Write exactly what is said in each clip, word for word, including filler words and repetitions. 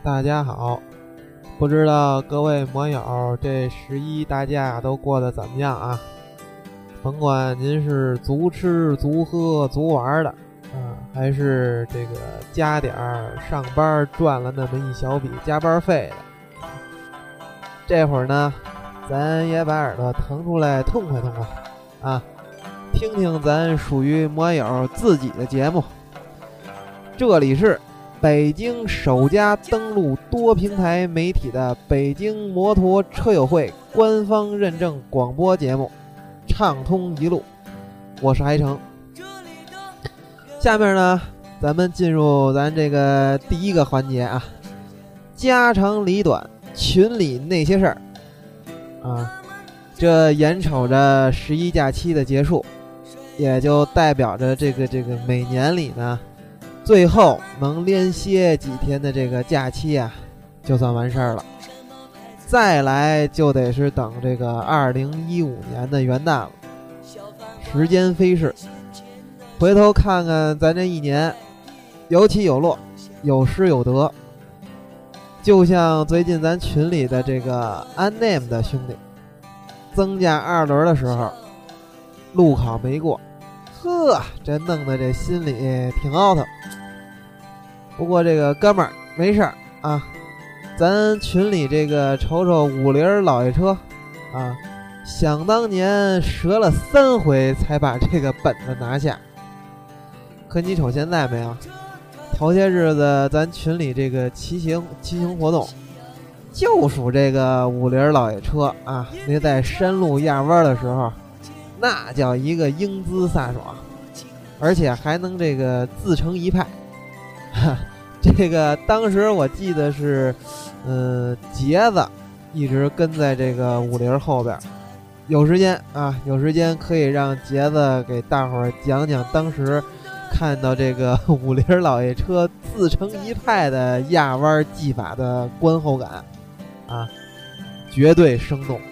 大家好，不知道各位摩友这十一大假都过得怎么样啊？甭管您是足吃足喝足玩的啊，还是这个加点儿上班赚了那么一小笔加班费的，这会儿呢咱也把耳朵腾出来痛快痛快啊，听听咱属于摩友自己的节目。这里是北京首家登陆多平台媒体的北京摩托车友会官方认证广播节目畅通一路，我是海成。下面呢咱们进入咱这个第一个环节啊，家长里短群里那些事儿啊。这眼瞅着十一假期的结束，也就代表着这个这个每年里呢最后能连歇几天的这个假期啊，就算完事儿了。再来就得是等这个二零一五年的元旦了。时间飞逝，回头看看咱这一年，有起有落，有失有得。就像最近咱群里的这个 Unnamed 的兄弟，增驾二轮的时候，路考没过。呵，这弄得这心里挺凹腾。不过这个哥们儿没事儿啊，咱群里这个瞅瞅五菱老爷车啊，想当年折了三回才把这个本子拿下。可你瞅现在没有，头些日子咱群里这个骑行骑行活动，就属这个五菱老爷车啊，那在山路压弯的时候，那叫一个英姿飒爽，而且还能这个自成一派。这个当时我记得是，呃，杰子一直跟在这个五菱后边。有时间啊，有时间可以让杰子给大伙儿讲讲当时看到这个五菱老爷车自成一派的压弯技法的观后感啊，绝对生动。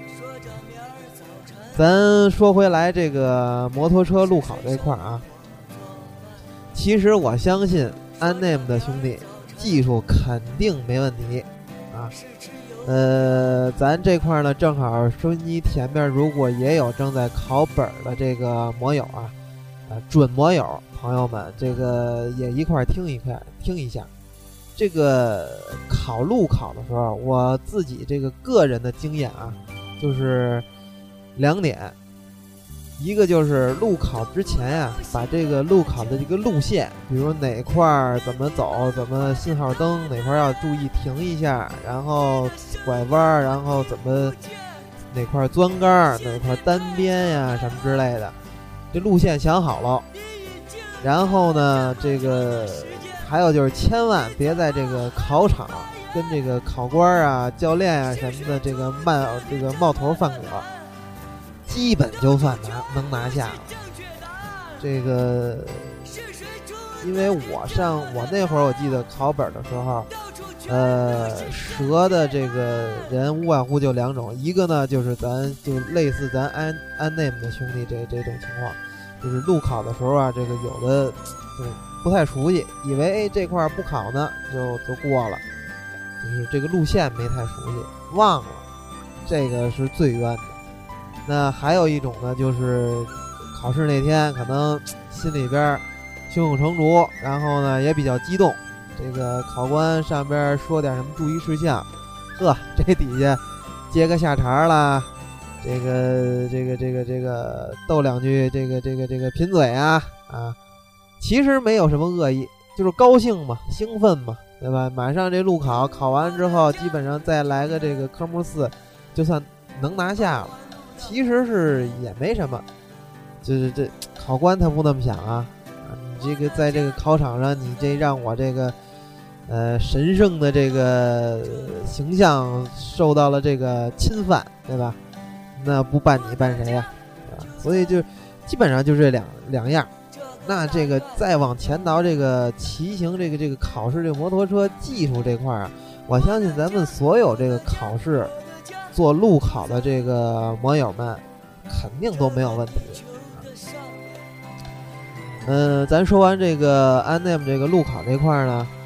咱说回来这个摩托车路考这块啊，其实我相信Unnamed 的兄弟技术肯定没问题啊。呃，咱这块呢，正好收音机前面如果也有正在考本的这个摩友啊，啊准摩友朋友们，这个也一块听一块听一下。这个考路考的时候，我自己这个个人的经验啊，就是两点。一个就是路考之前呀、啊，把这个路考的这个路线，比如哪块怎么走，怎么信号灯哪块要注意停一下，然后拐弯，然后怎么哪块钻杆，哪块单边呀什么之类的，这路线想好了。然后呢，这个还有就是千万别在这个考场跟这个考官啊、教练啊什么的这个慢这个冒头犯葛。基本就算拿能拿下了。这个，因为我上我那会儿，我记得考本的时候，呃，折的这个人无外乎就两种，一个呢就是咱就类似咱安安内姆的兄弟这这种情况，就是路考的时候啊，这个有的就不太熟悉，以为哎这块不考呢就就过了，就是这个路线没太熟悉，忘了，这个是最冤的。那还有一种呢，就是考试那天可能心里边胸有成竹，然后呢也比较激动，这个考官上边说点什么注意事项，呵，这底下接个下茬啦，这个这个这个这个斗两句这个这个这个贫嘴啊啊，其实没有什么恶意，就是高兴嘛，兴奋嘛，对吧？马上这路考考完之后，基本上再来个这个科目四，就算能拿下了。其实是也没什么，就是这考官他不那么想啊，你这个在这个考场上，你这让我这个呃神圣的这个形象受到了这个侵犯，对吧？那不办你办谁呀、啊？所以就基本上就这两两样。那这个再往前倒，这个骑行这个这个考试这个摩托车技术这块啊，我相信咱们所有这个考试做路考的这个摩友们肯定都没有问题。嗯、呃，咱说完这个 Unnamed 这个路考这块呢，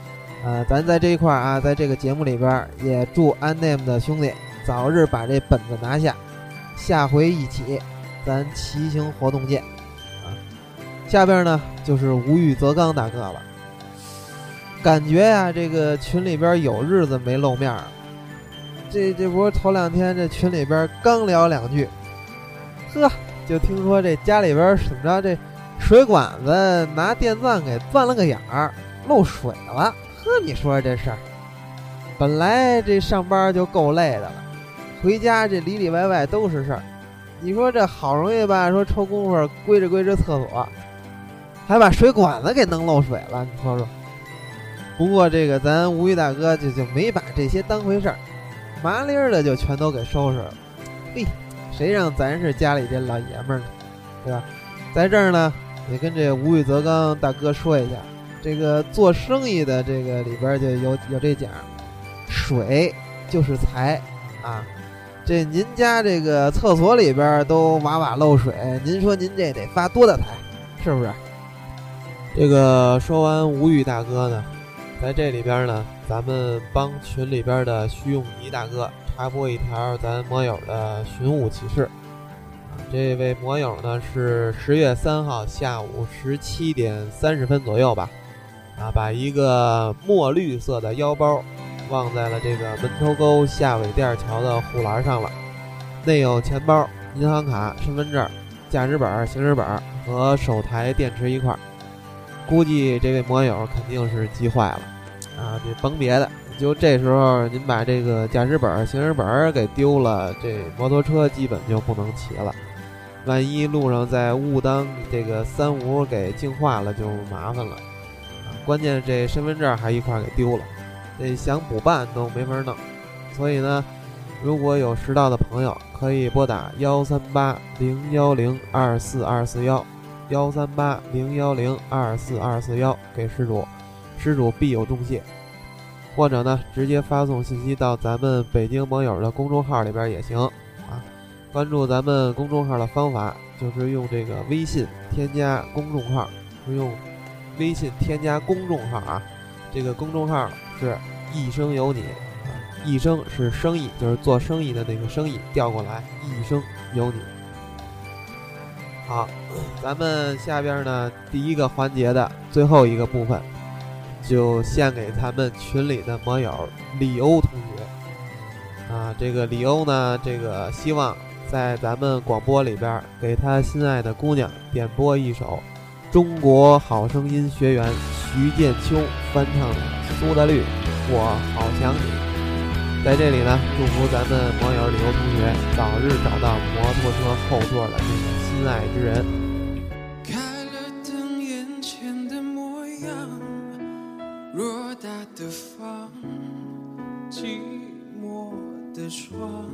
呃，咱在这一块啊，在这个节目里边也祝 Unnamed 的兄弟早日把这本子拿下，下回一起咱骑行活动见啊。下边呢就是无欲则刚大哥了，感觉呀、啊、这个群里边有日子没露面了，这这不是头两天这群里边刚聊两句，呵，就听说这家里边怎么着，这水管子拿电钻给钻了个眼儿，漏水了。呵，你说这事儿，本来这上班就够累的了，回家这里里外外都是事儿。你说这好容易吧，说抽功夫归着归着厕所，还把水管子给弄漏水了，你说说。不过这个咱无语大哥就就没把这些当回事儿，麻利儿的就全都给收拾了。嘿，谁让咱是家里这老爷们儿呢，对吧？在这儿呢，也跟这无欲则刚大哥说一下。这个做生意的这个里边就有有这讲，水就是财啊。这您家这个厕所里边都瓦瓦漏水，您说您这得发多大财，是不是？这个说完无语大哥呢，在这里边呢，咱们帮群里边的徐永吉大哥插播一条咱摩友的寻物启事。这位摩友呢是十月三号下午十七点三十分左右吧。啊，把一个墨绿色的腰包忘在了这个门头沟下尾店桥的护栏上了，内有钱包、银行卡、身份证、驾驶本、行驶本和手台电池一块，估计这位摩友肯定是急坏了啊！你甭别的，就这时候您把这个驾驶本、行驶本给丢了，这摩托车基本就不能骑了。万一路上再误当这个三无给净化了，就麻烦了。关键这身份证还一块给丢了，这想补办都没法弄。所以呢，如果有识到的朋友，可以拨打幺三八零幺零二四二四幺，幺三八零幺零二四二四幺给失主，失主必有重谢。或者呢，直接发送信息到咱们北京网友的公众号里边也行啊。关注咱们公众号的方法就是用这个微信添加公众号，是用微信添加公众号啊，这个公众号是一生有你啊，一生是生意，就是做生意的那个生意，调过来一生有你。好，咱们下边呢第一个环节的最后一个部分，就献给咱们群里的摩友李欧同学啊。这个李欧呢，这个希望在咱们广播里边给他心爱的姑娘点播一首中国好声音学员徐建秋翻唱的苏打绿《我好想你》。在这里呢，祝福咱们网友李欧同学早日找到摩托车后座的那个心爱之人。 开了灯，眼前的模样，偌大的房，寂寞的窗，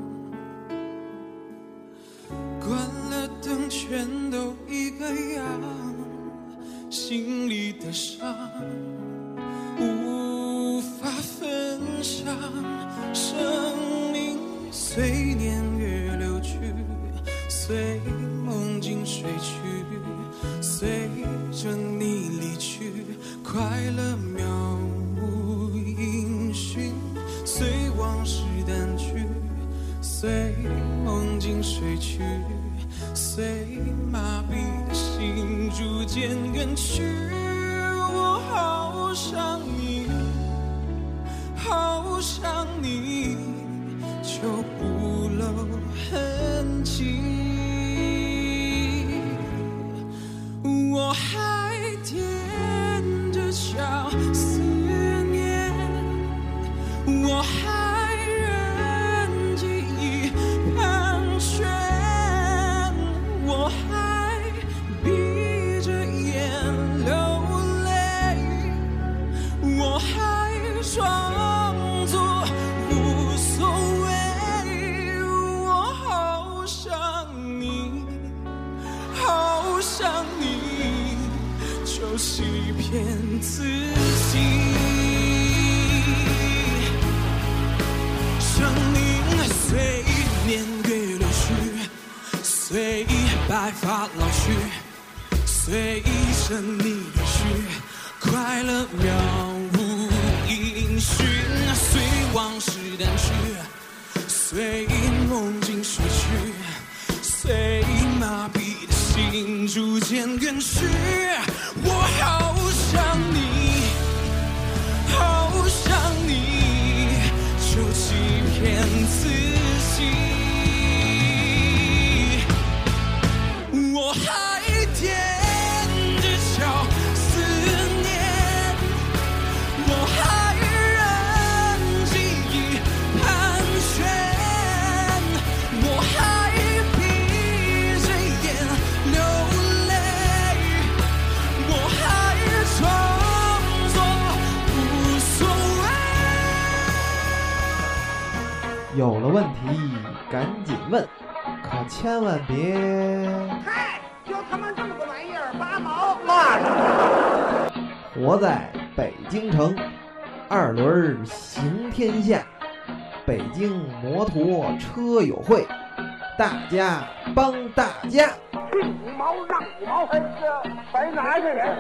关了灯，全都一个样，心里的伤无法分享，生命随年月流去，随梦境睡去，随着你离去，快乐渺无音讯，随往事淡去，随梦境睡去，随麻痹的心逐渐远去。我好想你，好想你，就不露痕迹。我还踮着脚思念，我还任记忆盘旋，我还闭着眼流泪，我还装作无所谓。我好想你，好想你，就欺骗自己。生命随年月流去，随白发老去，随着你离去，快乐渺无随梦境睡去，随麻痹的心逐渐远去。我好想你，好想你，就欺骗自己。我还踮着脚思念，我还任记忆盘旋，我还闭着眼流泪，我还装作无所谓。 有了问题赶紧问，可千万别嗨，就他妈这么个玩意儿，拔毛骂上。 活在北京城，二轮行天下，北京摩托车友会，大家帮大家。 去五毛让五毛，哎，这白拿去了。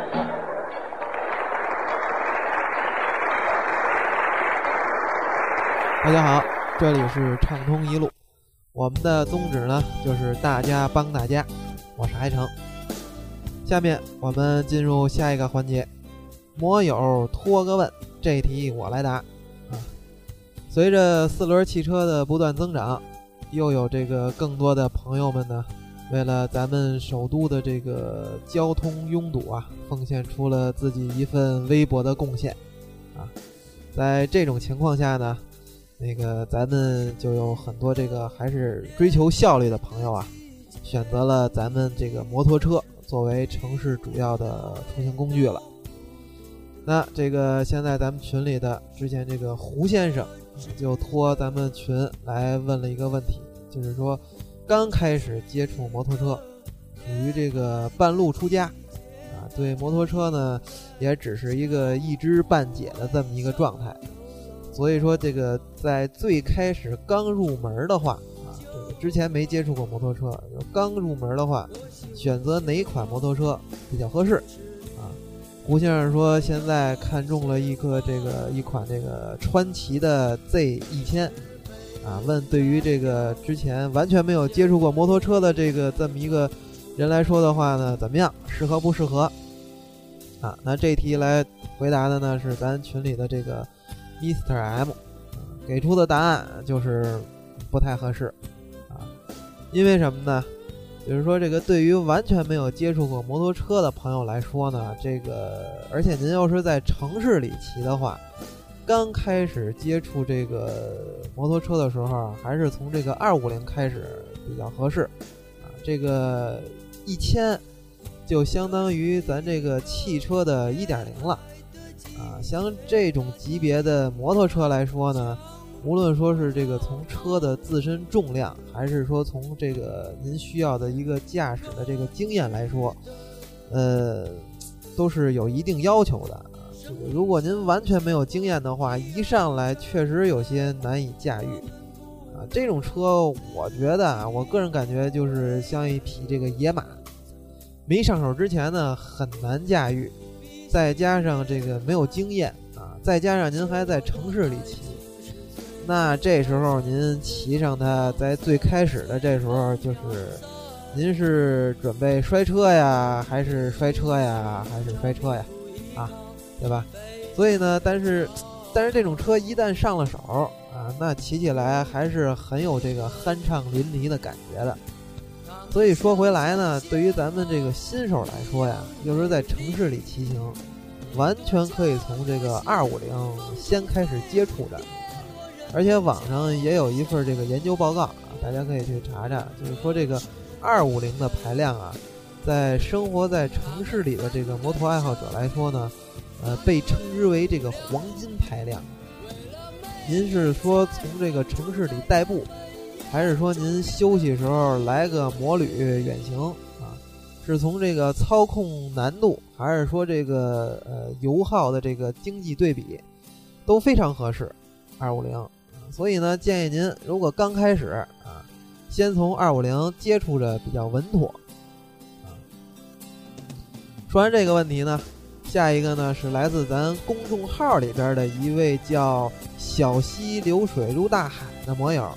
大家好，这里是畅通一路，我们的宗旨呢就是大家帮大家，我是海成。下面我们进入下一个环节，摩友托个问，这一题我来答啊。随着四轮汽车的不断增长，又有这个更多的朋友们呢，为了咱们首都的这个交通拥堵啊，奉献出了自己一份微薄的贡献啊。在这种情况下呢，那个咱们就有很多这个还是追求效率的朋友啊，选择了咱们这个摩托车作为城市主要的出行工具了。那这个现在咱们群里的之前这个胡先生就托咱们群来问了一个问题，就是说刚开始接触摩托车，属于这个半路出家啊，对摩托车呢也只是一个一知半解的这么一个状态。所以说这个在最开始刚入门的话啊，这个之前没接触过摩托车，刚入门的话，选择哪款摩托车比较合适啊？胡先生说现在看中了一个这个一款这个川崎的 Z 一千啊，问对于这个之前完全没有接触过摩托车的这个这么一个人来说的话呢，怎么样，适合不适合啊？那这题来回答的呢是咱群里的这个Mister M 给出的答案就是不太合适啊，因为什么呢？就是说这个对于完全没有接触过摩托车的朋友来说呢，这个而且您要是在城市里骑的话，刚开始接触这个摩托车的时候，还是从这个二五零开始比较合适啊。这个一千就相当于咱这个汽车的 一点零 了。啊，像这种级别的摩托车来说呢，无论说是这个从车的自身重量，还是说从这个您需要的一个驾驶的这个经验来说，呃，都是有一定要求的。这个如果您完全没有经验的话，一上来确实有些难以驾驭。啊，这种车我觉得啊，我个人感觉就是像一匹这个野马，没上手之前呢很难驾驭。再加上这个没有经验啊，再加上您还在城市里骑，那这时候您骑上它，在最开始的这时候，就是您是准备摔车呀，还是摔车呀，还是摔车呀，啊，对吧？所以呢，但是但是这种车一旦上了手啊，那骑起来还是很有这个酣畅淋漓的感觉的。所以说回来呢，对于咱们这个新手来说呀，又是在城市里骑行，完全可以从这个二五零先开始接触的。而且网上也有一份这个研究报告啊，大家可以去查查，就是说这个二五零的排量啊，在生活在城市里的这个摩托爱好者来说呢，呃，被称之为这个黄金排量。您是说从这个城市里代步，还是说您休息时候来个摩旅远行啊？是从这个操控难度，还是说这个呃油耗的这个经济对比，都非常合适二五零。所以呢，建议您如果刚开始啊，先从二五零接触着比较稳妥啊。说完这个问题呢，下一个呢是来自咱公众号里边的一位叫小溪流水入大海的摩友啊，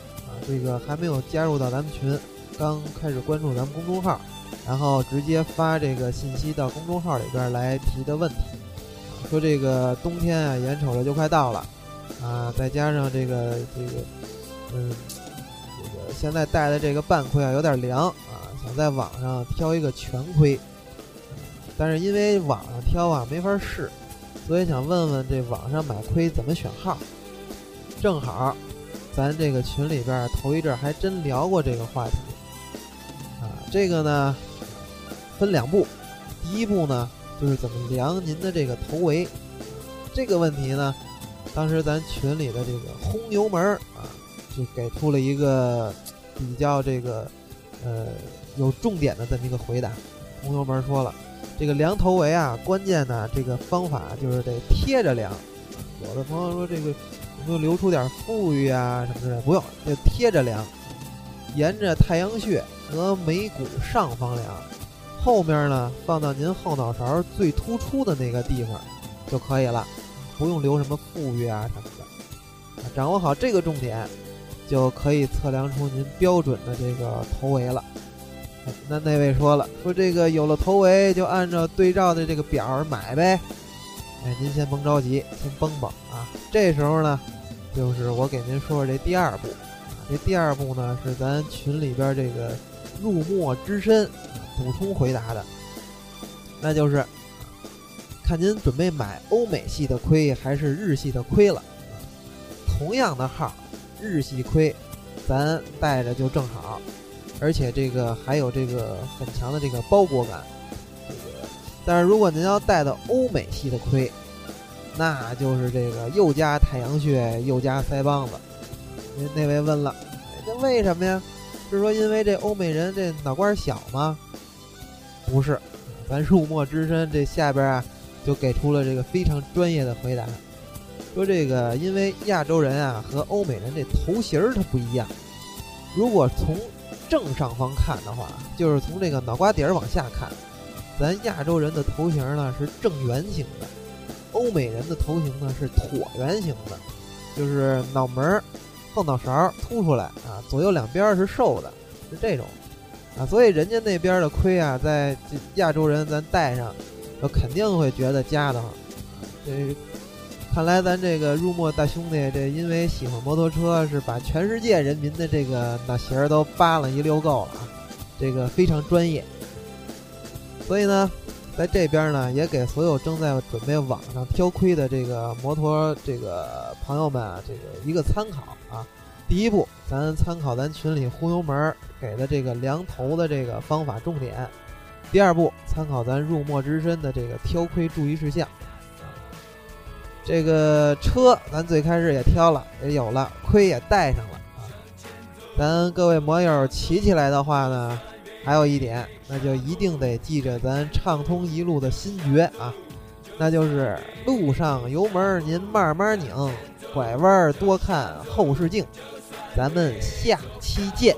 这个还没有加入到咱们群，刚开始关注咱们公众号，然后直接发这个信息到公众号里边来提的问题，说这个冬天啊眼瞅着就快到了啊，再加上这个这个嗯这个现在带的这个半盔啊有点凉啊，想在网上挑一个全盔，但是因为网上挑啊没法试，所以想问问这网上买盔怎么选号。正好咱这个群里边头一阵还真聊过这个话题啊，这个呢分两步，第一步呢就是怎么量您的这个头围，这个问题呢当时咱群里的这个轰油门啊就给出了一个比较这个呃有重点的这么一个回答。轰油门说了，这个量头围啊关键呢这个方法就是得贴着量，有的朋友说这个有没有留出点富裕啊什么之类的，不用，就贴着量，沿着太阳穴和眉骨上方量，后面呢放到您后脑勺最突出的那个地方就可以了，不用留什么富裕啊什么的。掌握好这个重点，就可以测量出您标准的这个头围了。那那位说了，说这个有了头围就按照对照的这个表买呗。哎，您先甭着急，先绷绷啊。这时候呢，就是我给您说说这第二步。这第二步呢，是咱群里边这个入墨之深补充回答的，那就是看您准备买欧美系的盔还是日系的盔了。同样的号，日系盔咱带着就正好，而且这个还有这个很强的这个包裹感。这个，但是如果您要带的欧美系的盔，那就是这个又加太阳穴又加腮帮子。那那位问了，那为什么呀？是说因为这欧美人这脑瓜小吗？不是，咱入墨之深这下边啊就给出了这个非常专业的回答，说这个因为亚洲人啊和欧美人这头型它不一样，如果从正上方看的话，就是从这个脑瓜顶往下看，咱亚洲人的头型呢是正圆形的，欧美人的头型呢是椭圆形的，就是脑门后脑勺凸出来啊，左右两边是瘦的，是这种啊，所以人家那边的盔啊，在亚洲人咱戴上，就肯定会觉得夹得慌。这看来咱这个入墨大兄弟，这因为喜欢摩托车，是把全世界人民的这个脑型儿都扒了一溜够了啊，这个非常专业。所以呢，在这边呢，也给所有正在准备网上挑盔的这个摩托这个朋友们啊，这个一个参考啊。第一步，咱参考咱群里忽悠门给的这个量头的这个方法重点。第二步，参考咱入墨之深的这个挑盔注意事项。这个车咱最开始也挑了，也有了，盔也戴上了啊。咱各位摩友骑起来的话呢，还有一点，那就一定得记着咱畅通一路的心诀啊，那就是路上油门您慢慢拧，拐弯多看后视镜。咱们下期见。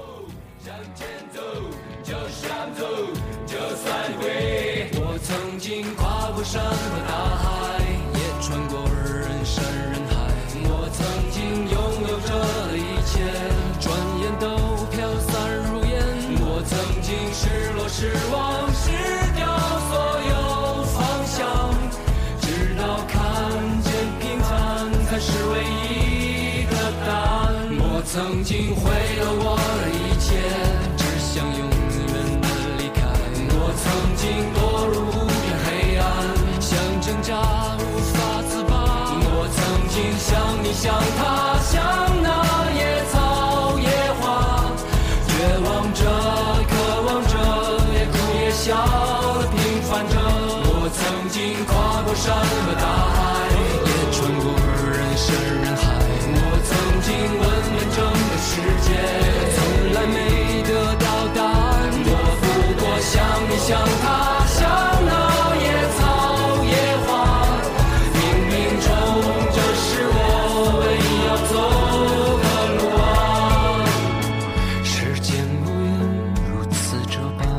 我曾经跨过山和大海，也穿过人山人海，我曾经拥有着一切，转眼都飘散如烟。我曾经失落失望失掉所有方向，直到看见平坦才是唯一的答案。我曾经毁了我的一切，只想永远的离开。我曾经堕入无边黑暗，想挣扎无法自拔。我曾经像你像他像那野草野花，绝望着渴望着也哭也笑的平凡着。我曾经跨过山和大海，也穿过人山人海。我曾经问遍整个世界，从来没得到答案。我不过像你像他像那野草野花，冥冥中这是我唯一要走的路啊。时间无言如此这般，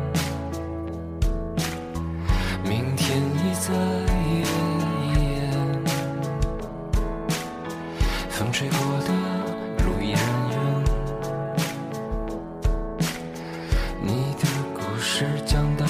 明天已在眼前，风吹过的路依然远， 你的故事讲到